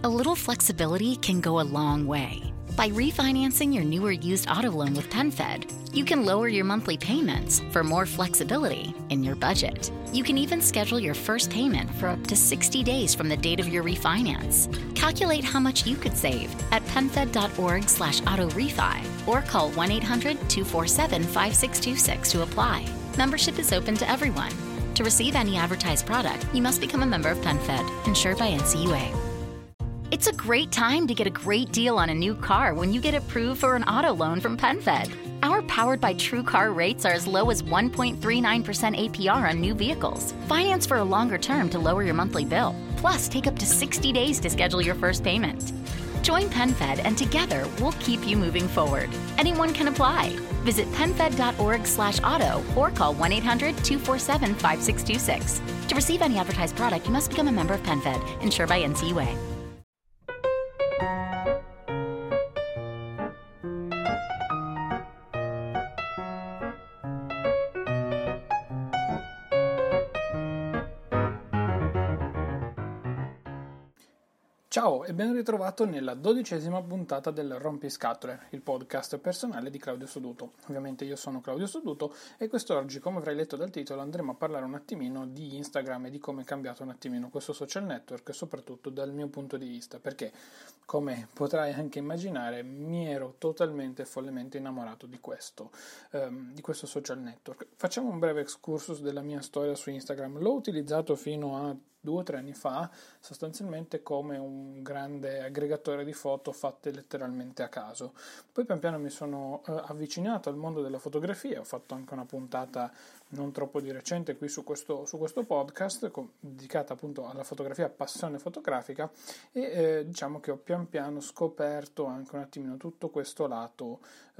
A little flexibility can go a long way. By refinancing your new or used auto loan with PenFed, you can lower your monthly payments for more flexibility in your budget. You can even schedule your first payment for up to 60 days from the date of your refinance. Calculate how much you could save at PenFed.org/auto-refi or call 1-800-247-5626 to apply. Membership is open to everyone. To receive any advertised product, you must become a member of PenFed, insured by NCUA. It's a great time to get a great deal on a new car when you get approved for an auto loan from PenFed. Our Powered by True Car rates are as low as 1.39% APR on new vehicles. Finance for a longer term to lower your monthly bill. Plus, take up to 60 days to schedule your first payment. Join PenFed and together we'll keep you moving forward. Anyone can apply. Visit PenFed.org/auto or call 1-800-247-5626. To receive any advertised product, you must become a member of PenFed, insured by NCUA. Ciao e ben ritrovato nella 12ª puntata del Rompiscatole, il podcast personale di Claudio Soduto. Ovviamente io sono Claudio Soduto e quest'oggi, come avrai letto dal titolo, andremo a parlare un attimino di Instagram e di come è cambiato un attimino questo social network, soprattutto dal mio punto di vista, perché, come potrai anche immaginare, mi ero totalmente e follemente innamorato di questo social network. Facciamo un breve excursus della mia storia su Instagram. L'ho utilizzato fino a 2 o 3 anni fa, sostanzialmente come un grande aggregatore di foto fatte letteralmente a caso. Poi pian piano mi sono avvicinato al mondo della fotografia, ho fatto anche una puntata non troppo di recente qui su questo podcast dedicata appunto alla fotografia, passione fotografica, e diciamo che ho pian piano scoperto anche un attimino tutto questo lato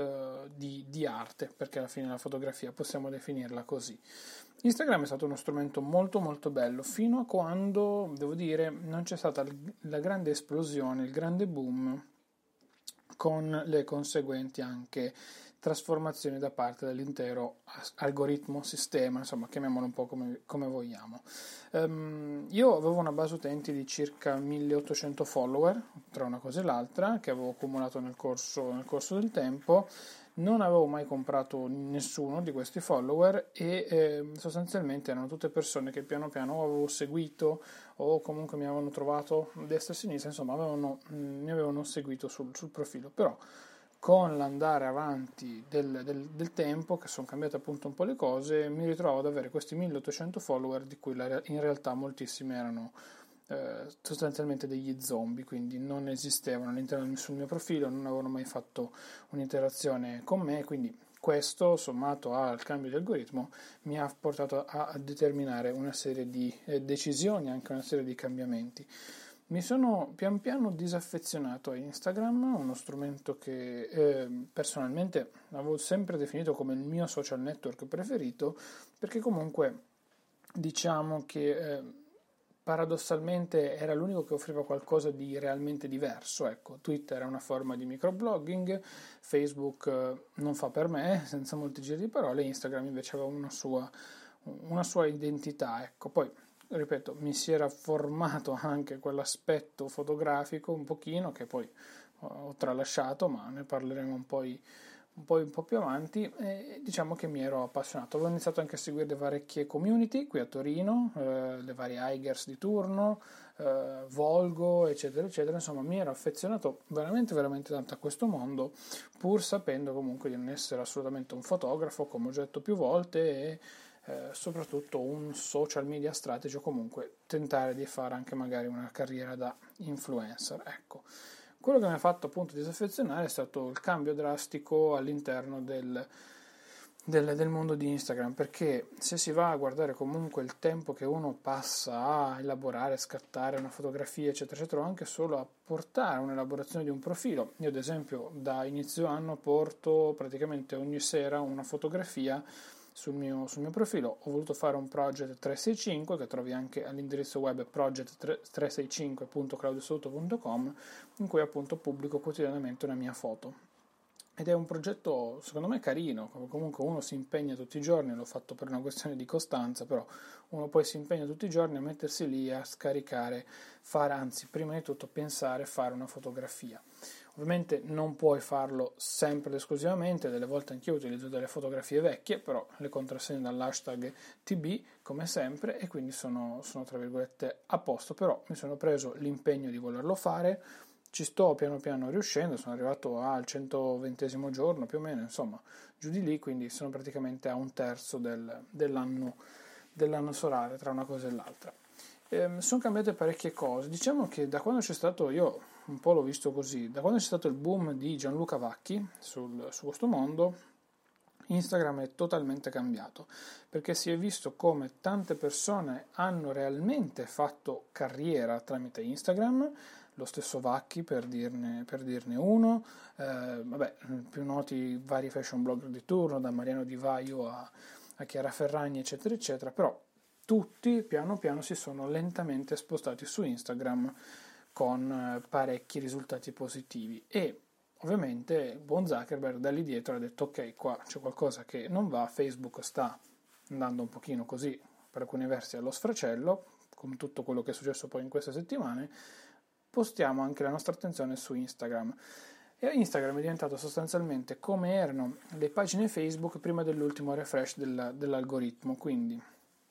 di arte, perché alla fine la fotografia possiamo definirla così. Instagram è stato uno strumento molto molto bello fino a quando, devo dire, non c'è stata la grande esplosione, il grande boom con le conseguenti anche trasformazioni da parte dell'intero algoritmo, sistema, insomma chiamiamolo un po' come vogliamo. Io avevo una base utenti di circa 1800 follower tra una cosa e l'altra che avevo accumulato nel corso del tempo. Non avevo mai comprato nessuno di questi follower e sostanzialmente erano tutte persone che piano piano avevo seguito o comunque mi avevano trovato a destra e a sinistra, insomma mi avevano seguito sul profilo. Però con l'andare avanti del tempo, che sono cambiate appunto un po' le cose, mi ritrovo ad avere questi 1800 follower, di cui in realtà moltissimi erano sostanzialmente degli zombie, quindi non esistevano all'interno sul mio profilo, non avevano mai fatto un'interazione con me, quindi questo, sommato al cambio di algoritmo, mi ha portato a determinare una serie di decisioni, anche una serie di cambiamenti. Mi sono pian piano disaffezionato a Instagram, uno strumento che personalmente avevo sempre definito come il mio social network preferito, perché comunque diciamo che paradossalmente era l'unico che offriva qualcosa di realmente diverso. Ecco, Twitter è una forma di microblogging, Facebook non fa per me, senza molti giri di parole, Instagram invece aveva una sua identità. Ecco, poi ripeto, mi si era formato anche quell'aspetto fotografico un pochino che poi ho tralasciato, ma ne parleremo un po' più avanti, e diciamo che mi ero appassionato. Avevo iniziato anche a seguire le varie community qui a Torino, le varie Higers di turno, Volgo, eccetera eccetera. Insomma, mi ero affezionato veramente veramente tanto a questo mondo, pur sapendo comunque di non essere assolutamente un fotografo, come ho detto più volte, e soprattutto un social media strategy, o comunque tentare di fare anche magari una carriera da influencer. Ecco, quello che mi ha fatto appunto disaffezionare è stato il cambio drastico all'interno del mondo di Instagram, perché se si va a guardare comunque il tempo che uno passa a elaborare, scattare una fotografia eccetera eccetera, anche solo a portare un'elaborazione di un profilo. Io ad esempio da inizio anno porto praticamente ogni sera una fotografia sul mio profilo. Ho voluto fare un project 365 che trovi anche all'indirizzo web project365.claudiosoduto.com, in cui appunto pubblico quotidianamente una mia foto. ed è un progetto secondo me carino, comunque uno si impegna tutti i giorni, l'ho fatto per una questione di costanza, però uno poi si impegna tutti i giorni a mettersi lì a scaricare, fare, anzi prima di tutto pensare, fare una fotografia. Ovviamente non puoi farlo sempre ed esclusivamente, delle volte anch'io utilizzo delle fotografie vecchie, però le contrassegno dall'hashtag TB come sempre e quindi sono tra virgolette a posto, però mi sono preso l'impegno di volerlo fare. Ci sto piano piano riuscendo, sono arrivato al 120° giorno più o meno, insomma, giù di lì, quindi sono praticamente a un terzo dell'anno solare tra una cosa e l'altra. Sono cambiate parecchie cose, diciamo che da quando c'è stato, io un po' l'ho visto così, da quando c'è stato il boom di Gianluca Vacchi su questo mondo, Instagram è totalmente cambiato, perché si è visto come tante persone hanno realmente fatto carriera tramite Instagram, lo stesso Vacchi per dirne uno, più noti vari fashion blogger di turno, da Mariano Di Vaio a Chiara Ferragni, eccetera, eccetera, però tutti piano piano si sono lentamente spostati su Instagram con parecchi risultati positivi e ovviamente buon Zuckerberg da lì dietro ha detto ok, qua c'è qualcosa che non va, Facebook sta andando un pochino così per alcuni versi allo sfracello, con tutto quello che è successo poi in queste settimane, postiamo anche la nostra attenzione su Instagram. E Instagram è diventato sostanzialmente come erano le pagine Facebook prima dell'ultimo refresh dell'algoritmo, quindi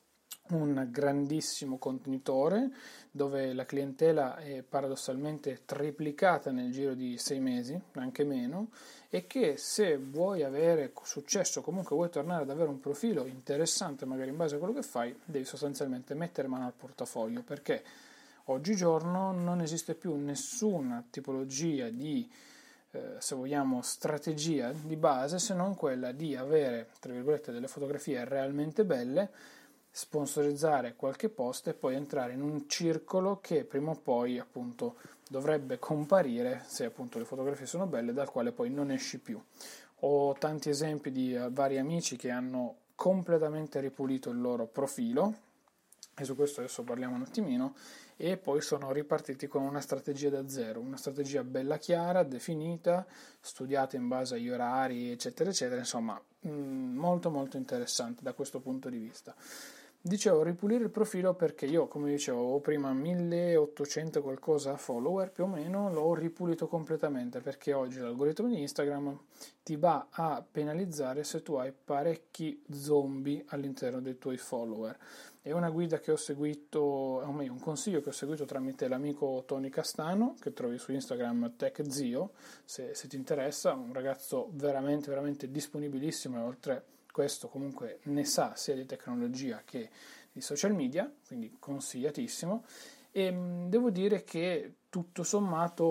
un grandissimo contenitore dove la clientela è paradossalmente triplicata nel giro di 6 mesi, anche meno, e che se vuoi avere successo, comunque vuoi tornare ad avere un profilo interessante magari in base a quello che fai, devi sostanzialmente mettere mano al portafoglio, perché oggigiorno non esiste più nessuna tipologia di se vogliamo strategia di base se non quella di avere tra virgolette delle fotografie realmente belle, sponsorizzare qualche post e poi entrare in un circolo che prima o poi appunto dovrebbe comparire se appunto le fotografie sono belle, dal quale poi non esci più. Ho tanti esempi di vari amici che hanno completamente ripulito il loro profilo e su questo adesso parliamo un attimino, e poi sono ripartiti con una strategia da zero, una strategia bella chiara, definita, studiata in base agli orari eccetera eccetera, insomma molto molto interessante da questo punto di vista. Dicevo ripulire il profilo perché io, come dicevo, avevo prima 1800 qualcosa follower più o meno, l'ho ripulito completamente perché oggi l'algoritmo di Instagram ti va a penalizzare se tu hai parecchi zombie all'interno dei tuoi follower. È una guida che ho seguito, o meglio, un consiglio che ho seguito tramite l'amico Tony Castano, che trovi su Instagram TechZio, se ti interessa, un ragazzo veramente, veramente disponibilissimo e oltre questo comunque ne sa sia di tecnologia che di social media, quindi consigliatissimo. E devo dire che tutto sommato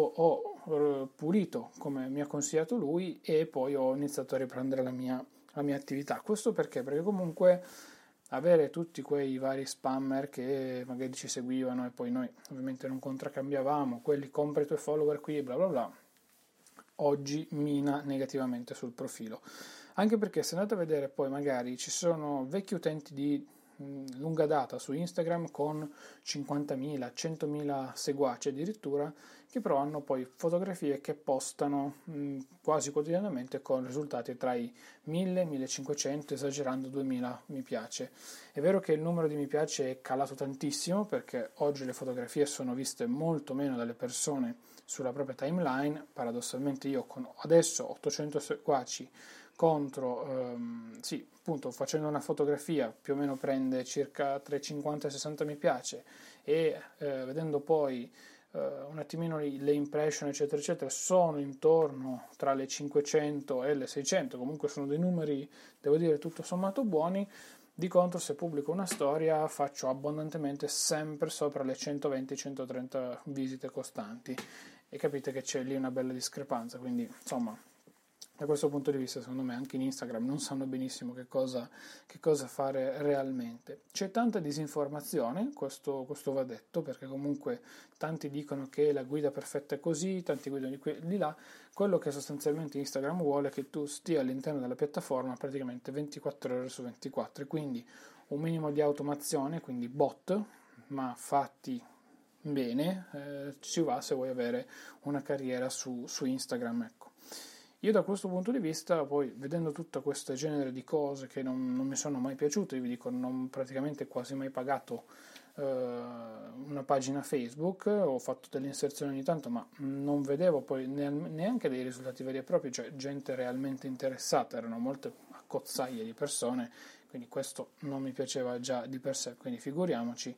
ho pulito come mi ha consigliato lui e poi ho iniziato a riprendere la mia attività. Questo perché comunque avere tutti quei vari spammer che magari ci seguivano e poi noi ovviamente non contraccambiavamo, quelli compra i tuoi follower qui bla bla bla, oggi mina negativamente sul profilo. Anche perché se andate a vedere poi magari ci sono vecchi utenti di lunga data su Instagram con 50.000, 100.000 seguaci addirittura, che però hanno poi fotografie che postano quasi quotidianamente con risultati tra i 1000, 1500, esagerando 2000 mi piace. È vero che il numero di mi piace è calato tantissimo perché oggi le fotografie sono viste molto meno dalle persone sulla propria timeline, paradossalmente io con adesso 800 seguaci contro, appunto facendo una fotografia più o meno prende circa tra i 50 e 60 mi piace e vedendo poi un attimino le impression eccetera eccetera sono intorno tra le 500 e le 600, comunque sono dei numeri devo dire tutto sommato buoni. Di contro se pubblico una storia faccio abbondantemente sempre sopra le 120-130 visite costanti e capite che c'è lì una bella discrepanza, quindi insomma da questo punto di vista secondo me anche in Instagram non sanno benissimo che cosa fare realmente. C'è tanta disinformazione, questo va detto, perché comunque tanti dicono che la guida perfetta è così, tanti guidano di là. Quello che sostanzialmente Instagram vuole è che tu stia all'interno della piattaforma praticamente 24 ore su 24 e quindi un minimo di automazione, quindi bot, ma fatti bene, ci va se vuoi avere una carriera su Instagram, ecco. Io da questo punto di vista, poi vedendo tutto questo genere di cose che non mi sono mai piaciute, io vi dico, non ho praticamente quasi mai pagato una pagina Facebook, ho fatto delle inserzioni ogni tanto, ma non vedevo poi neanche dei risultati veri e propri, cioè gente realmente interessata, erano molte accozzaglie di persone, quindi questo non mi piaceva già di per sé, quindi figuriamoci.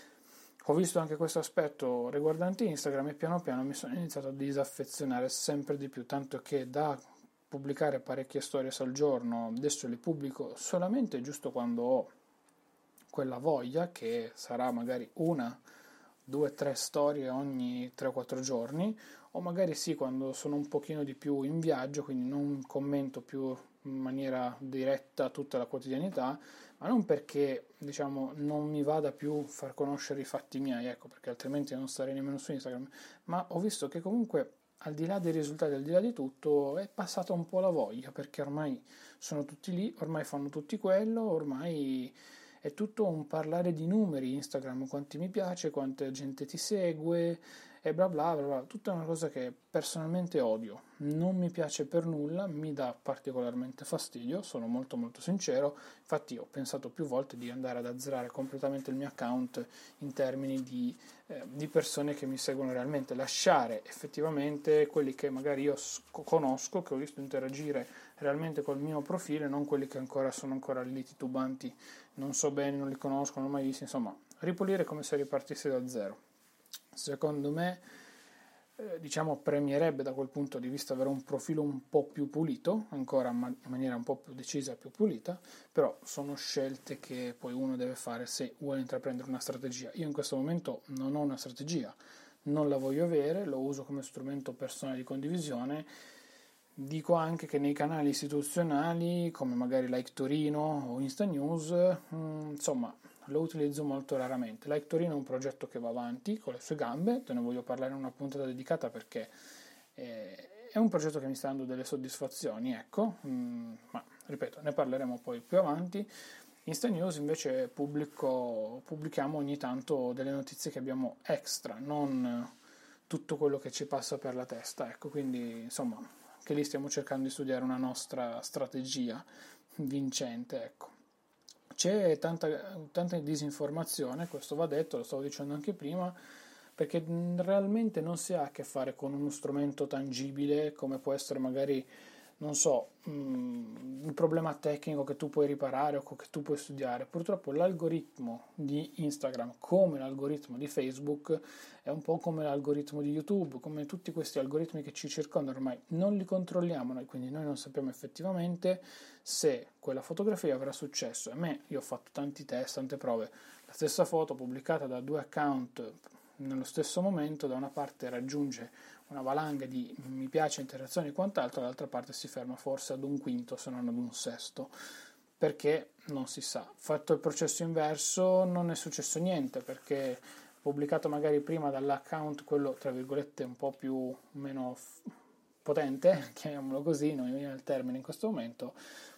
Ho visto anche questo aspetto riguardante Instagram e piano piano mi sono iniziato a disaffezionare sempre di più, tanto che da pubblicare parecchie stories al giorno, adesso le pubblico solamente giusto quando ho quella voglia, che sarà magari una, due, tre storie ogni 3-4 giorni, o magari sì quando sono un pochino di più in viaggio, quindi non commento più in maniera diretta tutta la quotidianità, ma non perché diciamo non mi vada più far conoscere i fatti miei, ecco, perché altrimenti non starei nemmeno su Instagram, ma ho visto che comunque al di là dei risultati, al di là di tutto, è passata un po' la voglia, perché ormai sono tutti lì, ormai fanno tutti quello, ormai è tutto un parlare di numeri, Instagram, quanti mi piace, quanta gente ti segue e bla bla bla bla, tutta una cosa che personalmente odio, non mi piace per nulla, mi dà particolarmente fastidio, sono molto molto sincero, infatti ho pensato più volte di andare ad azzerare completamente il mio account in termini di persone che mi seguono realmente, lasciare effettivamente quelli che magari io conosco, che ho visto interagire realmente col mio profilo, non quelli che sono ancora lì titubanti, non so bene, non li conosco, non ho mai visti, insomma, ripulire come se ripartissi da zero. Secondo me, diciamo, premierebbe da quel punto di vista avere un profilo un po' più pulito, ancora in maniera un po' più decisa e più pulita, però sono scelte che poi uno deve fare se vuole intraprendere una strategia. Io in questo momento non ho una strategia, non la voglio avere, lo uso come strumento personale di condivisione. Dico anche che nei canali istituzionali, come magari Like Torino o Insta News, insomma, lo utilizzo molto raramente. Like Torino è un progetto che va avanti con le sue gambe, te ne voglio parlare in una puntata dedicata perché è un progetto che mi sta dando delle soddisfazioni, ecco, ma ripeto, ne parleremo poi più avanti. Insta News invece pubblichiamo ogni tanto delle notizie che abbiamo extra, non tutto quello che ci passa per la testa, ecco, quindi insomma, che lì stiamo cercando di studiare una nostra strategia vincente, ecco. C'è tanta disinformazione, questo va detto, lo stavo dicendo anche prima, perché realmente non si ha a che fare con uno strumento tangibile come può essere magari, non so, un problema tecnico che tu puoi riparare o che tu puoi studiare. Purtroppo l'algoritmo di Instagram, come l'algoritmo di Facebook, è un po' come l'algoritmo di YouTube, come tutti questi algoritmi che ci circondano ormai non li controlliamo noi, quindi noi non sappiamo effettivamente se quella fotografia avrà successo. Io ho fatto tanti test, tante prove, la stessa foto pubblicata da 2 account nello stesso momento, da una parte raggiunge una valanga di mi piace, interazioni e quant'altro, dall'altra parte si ferma forse ad un quinto se non ad un sesto, perché non si sa. Fatto il processo inverso non è successo niente, perché pubblicato magari prima dall'account quello tra virgolette un po' più meno potente, chiamiamolo così, non mi viene il termine in questo momento,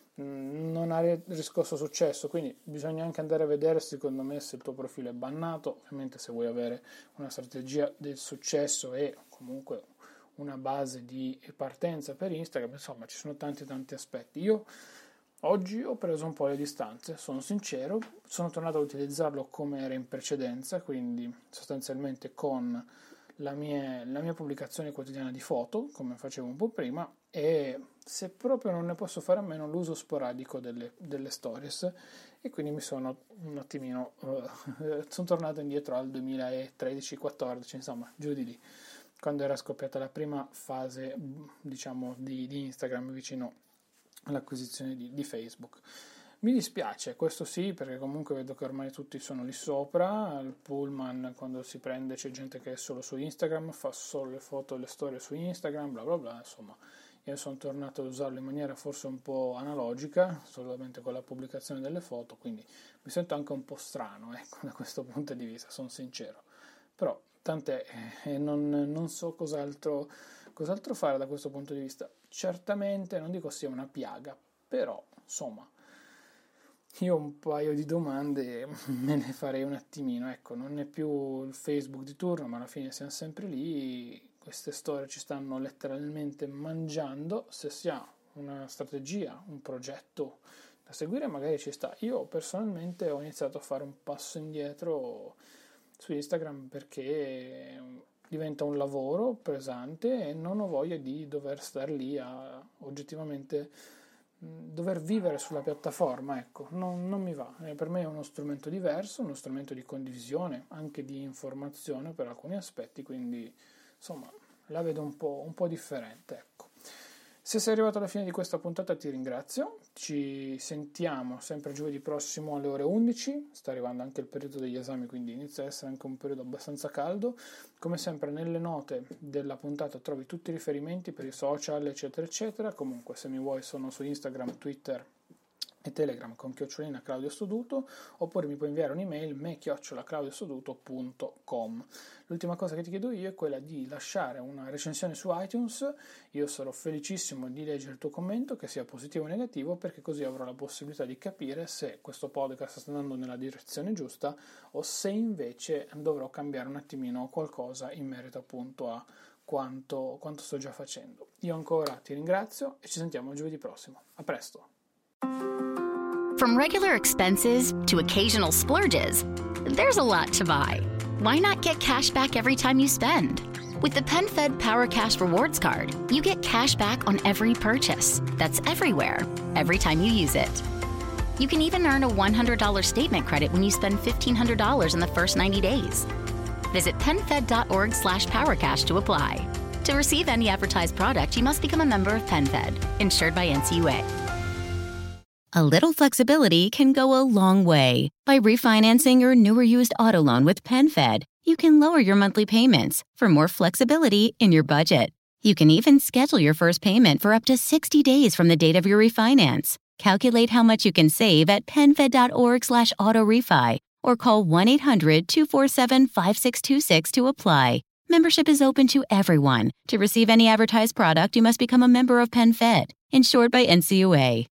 non ha riscosso successo, quindi bisogna anche andare a vedere secondo me se il tuo profilo è bannato. Ovviamente se vuoi avere una strategia del successo e comunque una base di partenza per Instagram, insomma ci sono tanti aspetti. Io oggi ho preso un po' le distanze, sono sincero, sono tornato ad utilizzarlo come era in precedenza, quindi sostanzialmente con la mia pubblicazione quotidiana di foto, come facevo un po' prima, e se proprio non ne posso fare a meno l'uso sporadico delle stories, e quindi mi sono un attimino sono tornato indietro al 2013-14, insomma giù di lì, quando era scoppiata la prima fase, diciamo, di Instagram vicino all'acquisizione di Facebook. Mi dispiace, questo sì, perché comunque vedo che ormai tutti sono lì sopra, il pullman quando si prende c'è gente che è solo su Instagram, fa solo le foto e le storie su Instagram, bla bla bla, insomma. Io sono tornato ad usarlo in maniera forse un po' analogica, solamente con la pubblicazione delle foto, quindi mi sento anche un po' strano, ecco, da questo punto di vista, sono sincero. Però, tant'è, non so cos'altro fare da questo punto di vista. Certamente, non dico sia una piaga, però, insomma, io un paio di domande me ne farei un attimino, ecco, non è più il Facebook di turno, ma alla fine siamo sempre lì, queste storie ci stanno letteralmente mangiando. Se si ha una strategia, un progetto da seguire, magari ci sta. Io personalmente ho iniziato a fare un passo indietro su Instagram perché diventa un lavoro pesante e non ho voglia di dover star lì a oggettivamente dover vivere sulla piattaforma, ecco, non mi va. Per me è uno strumento diverso, uno strumento di condivisione, anche di informazione per alcuni aspetti, quindi insomma la vedo un po' differente, ecco. Se sei arrivato alla fine di questa puntata ti ringrazio, ci sentiamo sempre giovedì prossimo alle ore 11, sta arrivando anche il periodo degli esami, quindi inizia a essere anche un periodo abbastanza caldo. Come sempre nelle note della puntata trovi tutti i riferimenti per i social eccetera eccetera. Comunque se mi vuoi sono su Instagram, Twitter e Telegram con @ClaudioStuduto, oppure mi puoi inviare un'email me@claudiostuduto.com. L'ultima cosa che ti chiedo io è quella di lasciare una recensione su iTunes. Io sarò felicissimo di leggere il tuo commento, che sia positivo o negativo, perché così avrò la possibilità di capire se questo podcast sta andando nella direzione giusta o se invece dovrò cambiare un attimino qualcosa in merito appunto a quanto sto già facendo. Io ancora ti ringrazio e ci sentiamo giovedì prossimo. A presto! From regular expenses to occasional splurges, there's a lot to buy. Why not get cash back every time you spend? With the PenFed Power Cash Rewards Card, you get cash back on every purchase. That's everywhere, every time you use it. You can even earn a $100 statement credit when you spend $1,500 in the first 90 days. Visit PenFed.org/PowerCash to apply. To receive any advertised product, you must become a member of PenFed, insured by NCUA. A little flexibility can go a long way. By refinancing your newer used auto loan with PenFed, you can lower your monthly payments for more flexibility in your budget. You can even schedule your first payment for up to 60 days from the date of your refinance. Calculate how much you can save at PenFed.org/auto-refi or call 1-800-247-5626 to apply. Membership is open to everyone. To receive any advertised product, you must become a member of PenFed, insured by NCUA.